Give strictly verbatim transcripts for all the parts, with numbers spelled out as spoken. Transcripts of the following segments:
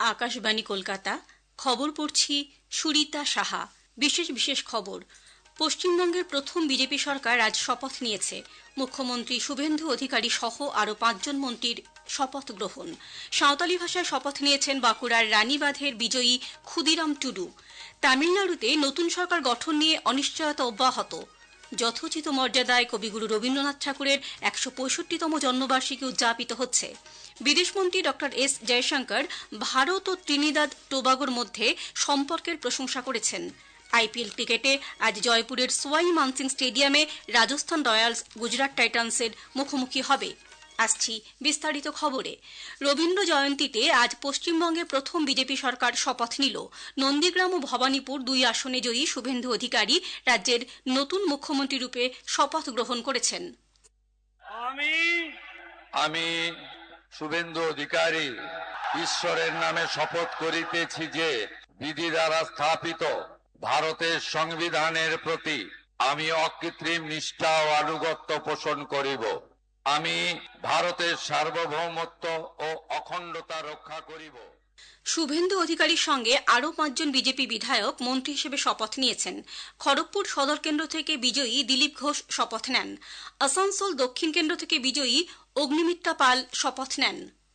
আকাশবাণী কলকাতা। খবর পড়ছি সুরিতা সাহা। বিশেষ বিশেষ খবর। পশ্চিমবঙ্গের প্রথম বিজেপি সরকার আজ শপথ নিয়েছে। মুখ্যমন্ত্রী শুভেন্দু অধিকারী সহ আরও পাঁচজন মন্ত্রীর শপথ গ্রহণ। সাঁওতালি ভাষায় শপথ নিয়েছেন বাঁকুড়ার রানীবাঁধের বিজয়ী ক্ষুদিরাম টুডু। তামিলনাড়ুতে নতুন সরকার গঠন নিয়ে অনিশ্চয়তা অব্যাহত। যথোচিত মর্যাদায় কবিগুরু রবীন্দ্রনাথ ঠাকুরের একশো পঁয়ষট্টিতম জন্মবার্ষিকী উদযাপিত হচ্ছে। বিদেশমন্ত্রী ডক্টর এস জয়শঙ্কর ভারত ও ত্রিনিদাদ টোবাগোর মধ্যে সম্পর্কের প্রশংসা করেছেন। আইপিএল ক্রিকেটে আজ জয়পুরের সোয়াই মানসিং স্টেডিয়ামে রাজস্থান রয়্যালস গুজরাট টাইটান্সের মুখোমুখি হবে। আসছি বিস্তারিত খবরে। রবীন্দ্র জয়ন্তীতে আজ পশ্চিমবঙ্গে প্রথম বিজেপি সরকার শপথ নিল। নন্দীগ্রাম ও ভবানীপুর দুই আসনে জয়ী শুভেন্দু অধিকারী রাজ্যের নতুন মুখ্যমন্ত্রী রূপে শপথ গ্রহণ করেছেন। আমি আমি শুভেন্দু অধিকারী ঈশ্বরের নামে শপথ করিতেছি যে বিধি দ্বারা স্থাপিত ভারতের সংবিধানের প্রতি আমি অকৃত্রিম নিষ্ঠা ও আনুগত্য পোষণ করিব। আমি ভারতের সার্বভৌমত্ব ও অখণ্ডতা রক্ষা করিব। শুভেন্দু অধিকারীর সঙ্গে আরও পাঁচজন বিজেপি বিধায়ক মন্ত্রী হিসেবে শপথ নিয়েছেন। খড়গপুর সদর কেন্দ্র থেকে বিজয়ী দিলীপ ঘোষ শপথ নেন। আসানসোল দক্ষিণ কেন্দ্র থেকে বিজয়ী অগ্নিমিত্রা পাল শপথ নেন।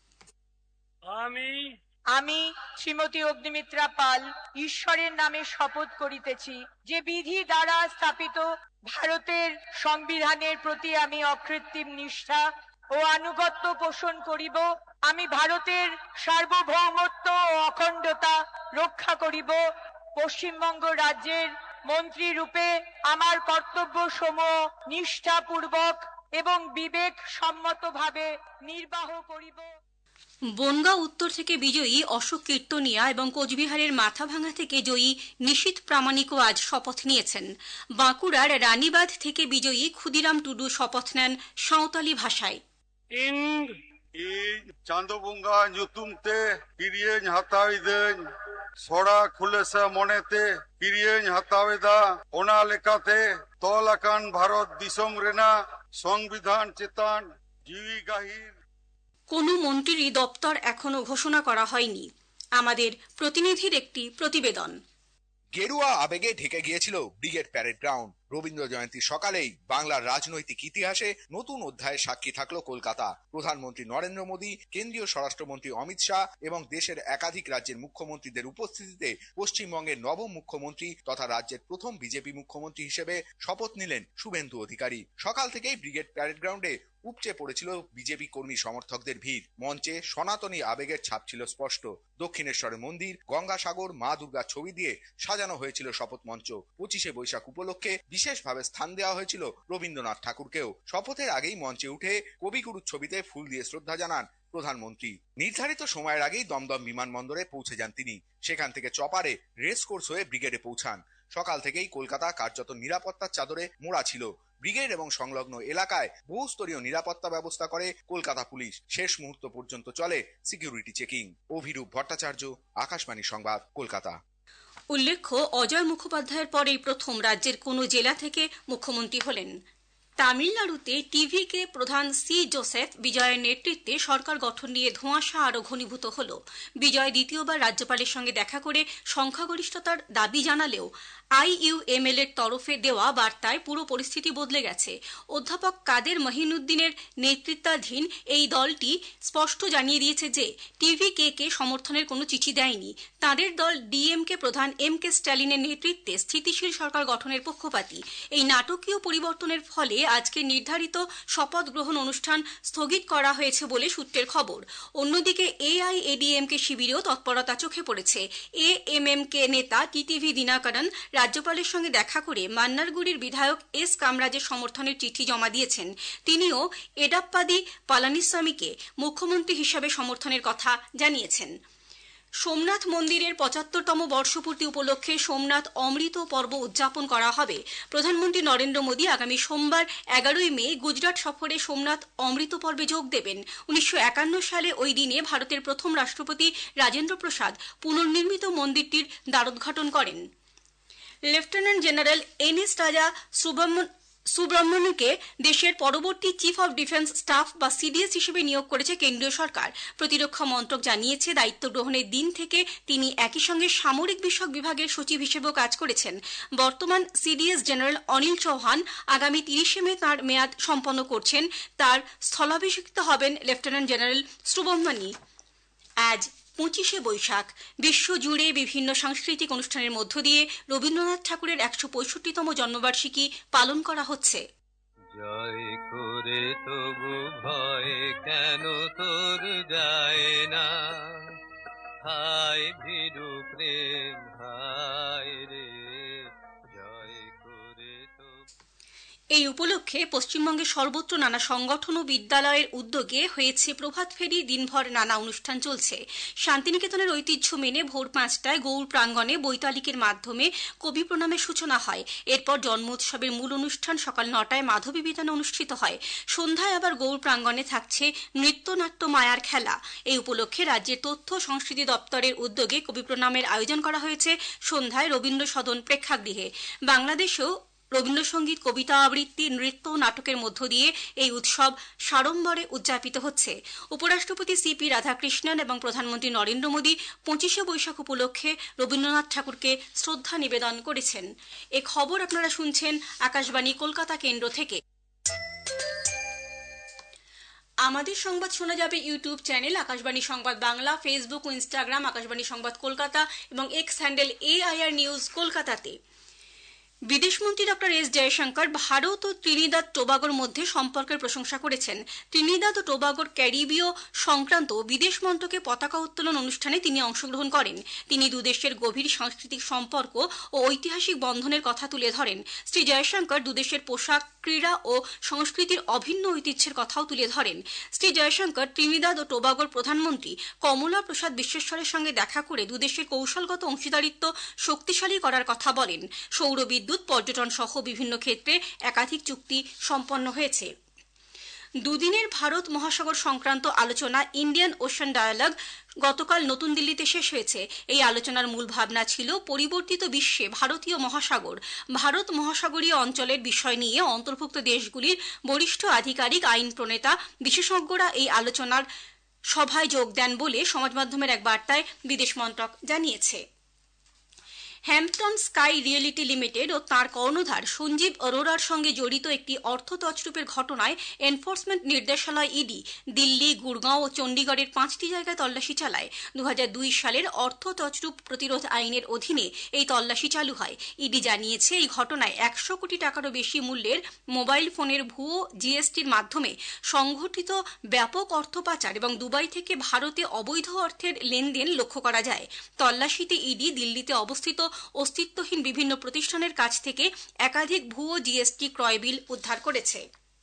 আমি আমি শ্রীমতী অগ্নিমিত্রা পাল ঈশ্বরের নামে শপথ করিতেছি যে বিধি দ্বারা স্থাপিত ভারতের সংবিধানের প্রতি আমি অকৃত্রিম নিষ্ঠা ও আনুগত্য পোষণ করিব। আমি ভারতের সার্বভৌমত্ব ও অখণ্ডতা রক্ষা করিব। পশ্চিমবঙ্গ রাজ্যের মন্ত্রী রূপে আমার কর্তব্য সমূহ নিষ্ঠাপূর্বক এবং বিবেক সম্মতভাবে নির্বাহ করিব। বনগাঁ উত্তর থেকে বিজয়ী অশোক কীর্তনিয়া এবং কোচবিহারের মাথাভাঙা থেকে জয়ী নিশীথ প্রামাণিকও আজ শপথ নিয়েছেন। বাঁকুড়ার রানীবাঁধ থেকে বিজয়ী ক্ষুদিরাম টুডু শপথ নেন সাঁওতালি ভাষায়। ᱤᱧ ᱪᱟᱸᱫᱳ ᱵᱚᱸᱜᱟ ᱧᱩᱛᱩᱢ ᱛᱮ ᱠᱤᱨᱤᱭᱟᱹᱧ ᱦᱟᱛᱟᱣᱤᱫᱟᱹᱧ ᱥᱚᱲᱟ ᱠᱷᱩᱞᱟᱹᱥᱟ ᱢᱚᱱᱮᱛᱮ ᱠᱤᱨᱤᱭᱟᱹᱧ ᱦᱟᱛᱟᱣᱮᱫᱟ ᱚᱱᱟ ᱞᱮᱠᱟᱛᱮ ᱛᱚᱞ ᱟᱠᱟᱱ ᱵᱷᱟᱨᱚᱛ ᱫᱤᱥᱚᱢ ᱨᱮᱱᱟᱜ সংবিধান চেতন জিবি গাহির। কোনো মন্ত্রীরই দপ্তর এখনো ঘোষণা করা হয়নি। আমাদের প্রতিনিধির একটি প্রতিবেদন। গেরুয়া আবেগে ঢেকে গিয়েছিল ব্রিগেড প্যারেড গ্রাউন্ড। রবীন্দ্র জয়ন্তীর সকালেই বাংলার রাজনৈতিক ইতিহাসে নতুন অধ্যায়ের সাক্ষী থাকলো কলকাতা। প্রধানমন্ত্রী নরেন্দ্র মোদী, কেন্দ্রীয় স্বরাষ্ট্রমন্ত্রী অমিত শাহ এবং দেশের একাধিক রাজ্যের মুখ্যমন্ত্রীদের উপস্থিতিতে পশ্চিমবঙ্গের নবম মুখ্যমন্ত্রী তথা রাজ্যের প্রথম বিজেপি মুখ্যমন্ত্রী হিসেবে শপথ নিলেন শুভেন্দু অধিকারী। সকাল থেকেই ব্রিগেড প্যারেড গ্রাউন্ডে উপচে পড়েছিল বিজেপি কর্মী সমর্থকদের ভিড়। মঞ্চে সনাতনী আবেগের ছাপ ছিল স্পষ্ট। দক্ষিণেশ্বরের মন্দির, গঙ্গাসাগর, মা দুর্গার ছবি দিয়ে সাজানো হয়েছিল শপথ মঞ্চ। পঁচিশে বৈশাখ উপলক্ষে বিশেষভাবে স্থান দেওয়া হয়েছিল রবীন্দ্রনাথ ঠাকুরকেও। শপথের আগেই মঞ্চে উঠে কবিগুরুর ছবিতে ফুল দিয়ে শ্রদ্ধা জানান প্রধানমন্ত্রী। নির্ধারিত সময়ের আগেই দমদম বিমানবন্দরে পৌঁছে যান তিনি। সেখান থেকে চপারে রেস কোর্স হয়ে ব্রিগেডে পৌঁছান। সকাল থেকেই কলকাতা কার্যত নিরাপত্তার চাদরে মোড়া ছিল। ব্রিগেড এবং সংলগ্ন এলাকায় বহুস্তরীয় নিরাপত্তা ব্যবস্থা করে কলকাতা পুলিশ। শেষ মুহূর্ত পর্যন্ত চলে সিকিউরিটি চেকিং। অভিরূপ ভট্টাচার্য, আকাশবাণী সংবাদ, কলকাতা। উল্লেখ্য, অজয় মুখোপাধ্যায়ের পরেই প্রথম রাজ্যের কোনো জেলা থেকে মুখ্যমন্ত্রী হলেন। তামিলনাড়ুতে টিভিকে প্রধান সি জোসেফ বিজয়ের নেতৃত্বে সরকার গঠন নিয়ে ধোঁয়াশা আরও ঘনীভূত হল। বিজয় দ্বিতীয়বার রাজ্যপালের সঙ্গে দেখা করে সংখ্যাগরিষ্ঠতার দাবি জানালেও আইইউএমএল এর তরফে দেওয়া বার্তায় পুরো পরিস্থিতি বদলে গেছে। অধ্যাপক কাদের মহিনুদ্দিনের নেতৃত্বাধীন এই দলটি স্পষ্ট জানিয়ে দিয়েছে যে টিভিকে কে সমর্থনের কোনো চিঠি দেয়নি। তাদের দল ডিএমকে প্রধান এম কে স্ট্যালিনের নেতৃত্বে স্থিতিশীল সরকার গঠনের পক্ষপাতী। এই নাটকীয় পরিবর্তনের ফলে আজকে নির্ধারিত শপথ গ্রহণ অনুষ্ঠান স্থগিত করা হয়েছে বলে সূত্রের খবর। অন্যদিকে এআইএডিএমকে শিবিরেও তৎপরতা চোখে পড়েছে। এএমএমকে নেতা টিটিভি দিনাকরণ রাজ্যপালের সঙ্গে দেখা করে মান্নারগুড়ির বিধায়ক এস কামরাজের সমর্থনের চিঠি জমা দিয়েছেন। তিনিও এডাপ্পাদি পালানিস্বামীকে মুখ্যমন্ত্রী হিসাবে সমর্থনের কথা জানিয়েছেন। সোমনাথ মন্দিরের পঁচাত্তরতম বর্ষপূর্তি উপলক্ষে সোমনাথ অমৃত পর্ব উদযাপন করা হবে। প্রধানমন্ত্রী নরেন্দ্র মোদী আগামী সোমবার এগারোই মে গুজরাট সফরে সোমনাথ অমৃত পর্বে যোগ দেবেন। উনিশশো একান্ন সালে ওই দিনে ভারতের প্রথম রাষ্ট্রপতি রাজেন্দ্র প্রসাদ পুনর্নির্মিত মন্দিরটির দ্বারোদ্ঘাটন করেন। লেফটেন্যান্ট জেনারেল এন এস রাজা সুব্রহ্মণ্য সুব্রহ্মণ্যকে দেশের পরবর্তী চিফ অব ডিফেন্স স্টাফ বা সিডিএস হিসেবে নিয়োগ করেছে কেন্দ্রীয় সরকার। প্রতিরক্ষা মন্ত্রক জানিয়েছে, দায়িত্ব গ্রহণের দিন থেকে তিনি একই সঙ্গে সামরিক বিষয়ক বিভাগের সচিব হিসেবেও কাজ করেছেন। বর্তমান সিডিএস জেনারেল অনিল চৌহান আগামী তিরিশে মে তাঁর মেয়াদ সম্পন্ন করছেন। তার স্থলাভিষিক্ত হবেন লেফটেন্যান্ট জেনারেল সুব্রহ্মণ্য। আজ পঁচিশে বৈশাখ। বিশ্বজুড়ে বিভিন্ন সাংস্কৃতিক অনুষ্ঠানের মধ্য দিয়ে রবীন্দ্রনাথ ঠাকুরের একশো পঁয়ষট্টিতম জন্মবার্ষিকী পালন করা হচ্ছে। জয় করে তবু ভয় কেন তোর যায় না, হায় ভীরু প্রেম হায় রে, জয় করে তবু। এই উপলক্ষে পশ্চিমবঙ্গের সর্বত্র নানা সংগঠন ও বিদ্যালয়ের উদ্যোগে হয়েছে প্রভাত ফেরি। দিনভর নানা অনুষ্ঠান চলছে। শান্তিনিকেতনের ঐতিহ্য মেনে ভোর পাঁচটায় গৌড় প্রাঙ্গণে বৈতালিকের মাধ্যমে কবি প্রণামের সূচনা হয়। এরপর জন্মোৎসবের মূল অনুষ্ঠান সকাল নটায় মাধবী বিতানে অনুষ্ঠিত হয়। সন্ধ্যায় আবার গৌড় প্রাঙ্গণে থাকছে নৃত্যনাট্য মায়ার খেলা। এই উপলক্ষে রাজ্যের তথ্য সংস্কৃতি দপ্তরের উদ্যোগে কবি প্রণামের আয়োজন করা হয়েছে সন্ধ্যায় রবীন্দ্র সদন প্রেক্ষাগৃহে। বাংলাদেশেও রবীন্দ্রসঙ্গীত, কবিতা আবৃত্তি, নৃত্য, নাটকের মধ্য দিয়ে এই উৎসব সাড়ম্বরে উদযাপিত হচ্ছে। উপরাষ্ট্রপতি সিপি রাধাকৃষ্ণন এবং প্রধানমন্ত্রী নরেন্দ্র মোদী পঁচিশে বৈশাখ উপলক্ষে রবীন্দ্রনাথ ঠাকুরকে শ্রদ্ধা নিবেদন করেছেন। এ খবর আপনারা শুনছেন আকাশবাণী কলকাতা কেন্দ্র থেকে। আমাদের সংবাদ শোনা যাবে YouTube channel Akashvani Sangbad Bangla, Facebook ও ইনস্টাগ্রাম আকাশবাণী সংবাদ কলকাতা এবং এক্স হ্যান্ডেল এআইআর নিউজ কলকাতাতে। বিদেশমন্ত্রী ডক্টর এস জয়শঙ্কর ভারত ও ত্রিনিদাদ টোবাগোর মধ্যে সম্পর্কের প্রশংসা করেছেন। ত্রিনিদাদ ও টোবাগোর ক্যারিবীয় সংক্রান্ত বিদেশ মন্ত্রকের পতাকা উত্তোলন অনুষ্ঠানে তিনি অংশগ্রহণ করেন। তিনি দুদেশের গভীর সাংস্কৃতিক সম্পর্ক ও ঐতিহাসিক বন্ধনের কথা তুলে ধরেন। শ্রী জয়শঙ্কর দুদেশের পোশাক, ক্রীড়া ও সংস্কৃতির অভিন্ন ঐতিহ্যের কথাও তুলে ধরেন। শ্রী জয়শঙ্কর ত্রিনিদাদ ও টোবাগোর প্রধানমন্ত্রী কমলা প্রসাদ বিশ্বেশ্বরের সঙ্গে দেখা করে দুদেশের কৌশলগত অংশীদারিত্ব শক্তিশালী করার কথা বলেন। সৌর বিদ্যুৎ, পর্যটন সহ বিভিন্ন ক্ষেত্রে একাধিক চুক্তি সম্পন্ন হয়েছে। দুদিনের ভারত মহাসাগর সংক্রান্ত আলোচনা ইন্ডিয়ান ওশান ডায়ালগ গতকাল নতুন দিল্লিতে শেষ হয়েছে। এই আলোচনার মূল ভাবনা ছিল পরিবর্তিত বিশ্বে ভারতীয় মহাসাগর, ভারত মহাসাগরীয় অঞ্চলের বিষয় নিয়ে অন্তর্ভুক্ত দেশগুলির বরিষ্ঠ আধিকারিক, আইন প্রণেতা, বিশেষজ্ঞরা এই আলোচনার সভায় যোগ দেন বলে সমাজ মাধ্যমের এক বার্তায় বিদেশ মন্ত্রক জানিয়েছে। হ্যাম্পটন স্কাই রিয়েলিটি লিমিটেড ও তাঁর কর্ণধার সঞ্জীব অরোরার সঙ্গে জড়িত একটি অর্থ তছরূপের ঘটনায় এনফোর্সমেন্ট নির্দেশালয় ইডি দিল্লি, গুড়গাঁও ও চণ্ডীগড়ের পাঁচটি জায়গায় তল্লাশি চালায়। দু হাজার দুই সালের অর্থ তছরূপ প্রতিরোধ আইনের অধীনে এই তল্লাশি চালু হয়। ইডি জানিয়েছে, এই ঘটনায় একশো কোটি টাকারও বেশি মূল্যের মোবাইল ফোনের ভুয়ো জিএসটির মাধ্যমে সংঘটিত ব্যাপক অর্থ পাচার এবং দুবাই থেকে ভারতে অবৈধ অর্থের লেনদেন লক্ষ্য করা যায়। তল্লাশিতে ইডি দিল্লিতে অবস্থিত অস্তিত্বহীন বিভিন্ন প্রতিষ্ঠানের কাছ থেকে একাধিক ভুয়ো জিএসটি ক্রয় বিল উদ্ধার করেছে।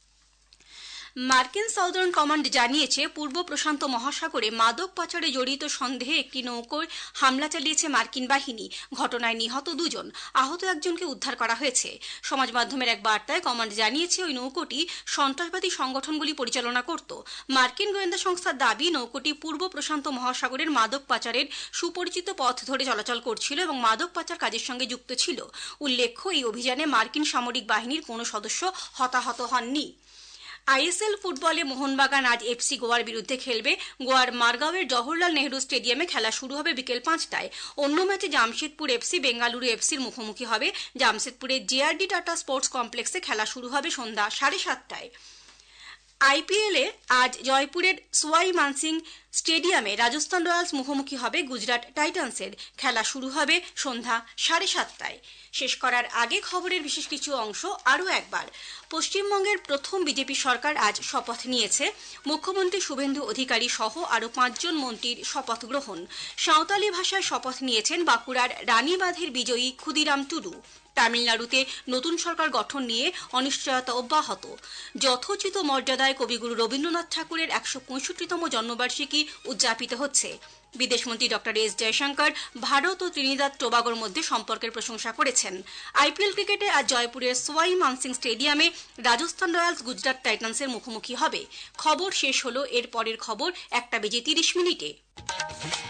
মার্কিন সাউদার্ন কমান্ড জানিয়েছে, পূর্ব প্রশান্ত মহাসাগরে মাদক পাচারে জড়িত সন্দেহে একটি নৌকোয় হামলা চালিয়েছে মার্কিন বাহিনী। ঘটনায় নিহত দুজন, আহত একজনকে উদ্ধার করা হয়েছে। সমাজ মাধ্যমের এক বার্তায় কমান্ড জানিয়েছে, ওই নৌকোটি সন্ত্রাসবাদী সংগঠনগুলি পরিচালনা করত। মার্কিন গোয়েন্দা সংস্থার দাবি, নৌকোটি পূর্ব প্রশান্ত মহাসাগরের মাদক পাচারের সুপরিচিত পথ ধরে চলাচল করছিল এবং মাদক পাচার কাজের সঙ্গে যুক্ত ছিল। উল্লেখ্য, এই অভিযানে মার্কিন সামরিক বাহিনীর কোনো সদস্য হতাহত হননি। আইএসএল ফুটবলে মোহনবাগান আজ এফসি গোয়ার বিরুদ্ধে খেলবে। গোয়ার মারগাঁওয়ের জওহরলাল নেহরু স্টেডিয়ামে খেলা শুরু হবে বিকেল পাঁচটায়। অন্য ম্যাচে জামশেদপুর এফসি বেঙ্গালুরু এফসির মুখোমুখি হবে। জামশেদপুরের জেআরডি টাটা স্পোর্টস কমপ্লেক্সে খেলা শুরু হবে সন্ধ্যা সাড়ে সাতটায়। আইপিএলে আজ জয়পুরের সোয়াই মানসিং স্টেডিয়ামে রাজস্থান রয়্যালস মুখোমুখি হবে গুজরাট টাইটান্সের। খেলা শুরু হবে সন্ধ্যা সাড়ে সাতটায়। শেষ করার আগে খবরের বিশেষ কিছু অংশ আরও একবার। পশ্চিমবঙ্গের প্রথম বিজেপি সরকার আজ শপথ নিয়েছে। মুখ্যমন্ত্রী শুভেন্দু অধিকারী সহ আরও পাঁচজন মন্ত্রীর শপথ গ্রহণ। সাঁওতালি ভাষায় শপথ নিয়েছেন বাঁকুড়ার রানীবাঁধের বিজয়ী ক্ষুদিরাম টুডু। তামিলনাড়ুতে নতুন সরকার গঠন নিয়ে অনিশ্চয়তা অব্যাহত। যথোচিত মর্যাদায় কবিগুরু রবীন্দ্রনাথ ঠাকুরের একশো পঁয়ষট্টিতম জন্মবার্ষিকী উদযাপিত হচ্ছে। বিদেশমন্ত্রী ডক্টর এস জয়শঙ্কর ভারত ও ত্রিনিদাদ টোবাগোর মধ্যে সম্পর্কের প্রশংসা করেছেন। আইপিএল ক্রিকেটে আজ জয়পুরের সোয়াই মানসিং স্টেডিয়ামে রাজস্থান রয়্যালস গুজরাট টাইটান্সের মুখোমুখি হবে। খবর শেষ হলো। এর পরের খবর একটা বেজে তিরিশ মিনিটে।